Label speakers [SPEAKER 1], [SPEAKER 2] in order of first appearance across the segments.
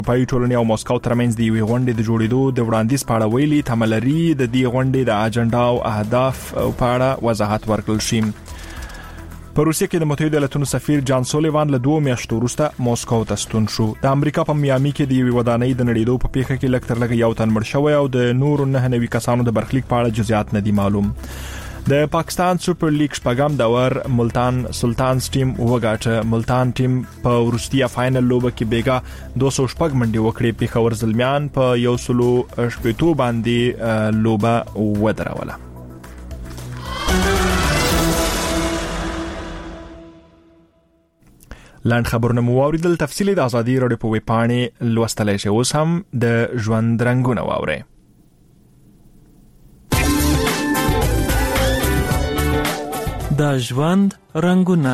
[SPEAKER 1] اروپایي ټولنې او موسکو ترمنځ د یوې غونډې د جوړېدو د وړاندیز په اړه ویلي تملري د دې غونډې د اجنډا او اهداف په اړه وضاحت ورکړل شي. په روسیه کې د متحده ایالاتونو سفیر جان سولیوان له 2 میاشتو وروسته موسکو ته ستون شو. د امریکا په میامي کې د یوې ودانۍ د نړېدو په پیښه کې لږ تر لږه یو تن مړ شوی او د نورو 9 کسانو د برخلیک په اړه جزئیات نه دي معلوم. د پاکستان سوپر لیګ شپږم دور ملتان سلطانز ټیم وګاټه. ملتان ټیم په وروستیه فائنل لوبه کې بیګا 206 منډې وکړې. پیښور زلمیان په 180 باندې لوبه ودروله. لاند خبرونه مو واوریدل. تفصیلی د ازادي راډیو په ویب پاڼې لوستلای شئ. اوس هم د ژوند رنگونه واورئ.
[SPEAKER 2] د ژوند رنگونه.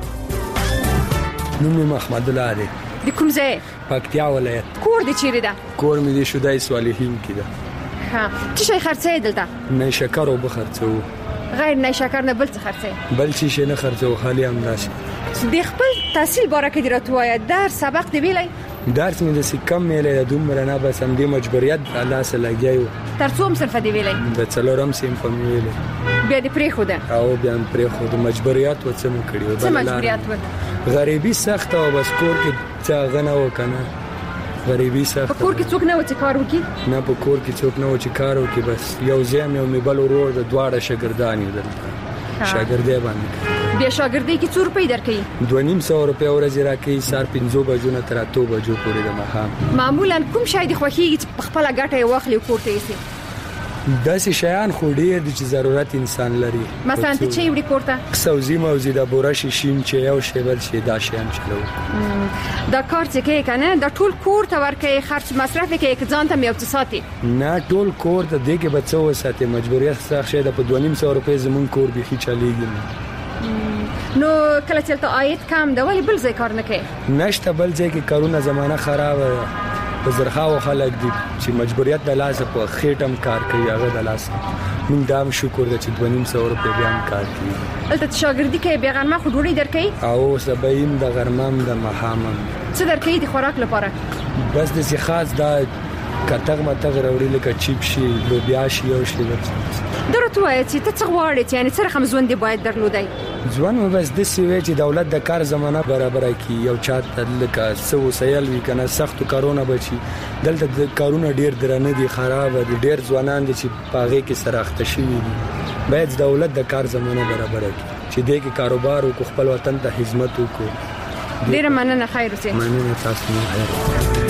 [SPEAKER 3] نوم محمد الله دی.
[SPEAKER 4] د کوم ځای؟
[SPEAKER 3] پکتیا ولایت.
[SPEAKER 4] کور د چیرې ده؟
[SPEAKER 3] کور مې د شودای صالحین کې ده.
[SPEAKER 4] ها څه شي خرڅې دلته؟
[SPEAKER 3] نه شکر او بخرڅو.
[SPEAKER 4] غیر نه شکر نه بل څه خرڅې؟
[SPEAKER 3] بل څه شي نه خرڅو، خالی هم ناشي.
[SPEAKER 4] د خپل تحصیل باره کې درتوای در سبق دی ویلای؟
[SPEAKER 3] درس مې د سکم مېله د دومره نه بس هم د مجبوریت الله سره لګیو.
[SPEAKER 4] تر څوم صرف دی ویلای؟
[SPEAKER 3] د څلورم سیم په ویلای.
[SPEAKER 4] بیا د پرې خو ده
[SPEAKER 3] او بیا پرې خو د مجبوریت و څه مو کړیو.
[SPEAKER 4] څه مجبوریت و؟
[SPEAKER 3] غریبي سخت او بس کور کې څه غنه وکنه. غریبي سخت.
[SPEAKER 4] په کور کې څوک نه و چې کار وکړي؟
[SPEAKER 3] نه په کور کې څوک نه و چې کار وکړي. بس یو ځم یو مې بل ورور د دواړه شاګردان یو دلته. شاګردې باندې
[SPEAKER 4] بیا شاګردې کې 2 روپۍ درکې؟
[SPEAKER 3] 250 روپۍ ورځ راکې. سار 5 بجو نه تر 8 بجو پورې د ماښام.
[SPEAKER 4] معمولا کوم شای د خوخي په خپل ګټه واخلي کور ته یې؟
[SPEAKER 3] داسې شیان خو ډیر دي چې ضرورت انسان لري.
[SPEAKER 4] مثلا ته چې وړي کور ته
[SPEAKER 3] سوزي موزي د بورش شین چې یو شی بل شي دا شیان چلو.
[SPEAKER 4] دا کار چې کې کنه دا ټول کور ته ورکې خرج مصرف کې ځان ته میو ساتي؟
[SPEAKER 3] نه ټول کور ته دې کې بچو ساتي. مجبوریت څخه شه د 250 روپۍ زمون کور به هیڅ چلیږي.
[SPEAKER 4] نو کله چې ته آیت کم دا ولی بل ځای کار نه کوي؟
[SPEAKER 3] نشته بل ځای کې کارونه زمانہ خراب په زرخاو خلک دي چې مجبوریت د لاسه په خېټم کار کوي. هغه د لاسه موږ دام شکر د چې 250 روپۍ بیا کار کوي.
[SPEAKER 4] البته شاګردي کې بیا غرمه خو ډوډۍ درکې؟
[SPEAKER 3] او سبایم د غرمم د مخامم
[SPEAKER 4] څه درکې د خوراک لپاره؟
[SPEAKER 3] بس د خاص دا کتغ متغ وروړي لکه چیپ شي لوبیا شي او شي
[SPEAKER 4] درته وایي چې ته څه غواړې چې یعنی سره هم ژوند دی باید درلودای؟
[SPEAKER 3] ځوان مو بس د سیوی چې دولت د کار زمانہ برابر کی یو چاته لکه سو سیل وی کنه سخت کارونه بچي. دلته د کارونه ډیر درنه دي خراب دي. ډیر ځوانان دي چې پاغه کې سراخته شي. باید دولت د کار زمانہ برابر کی چې دغه کاروبار او خپل وطن ته خدمت وکړي.
[SPEAKER 4] ډیر مننه. خیر اوسئ.
[SPEAKER 3] مننه تاسو.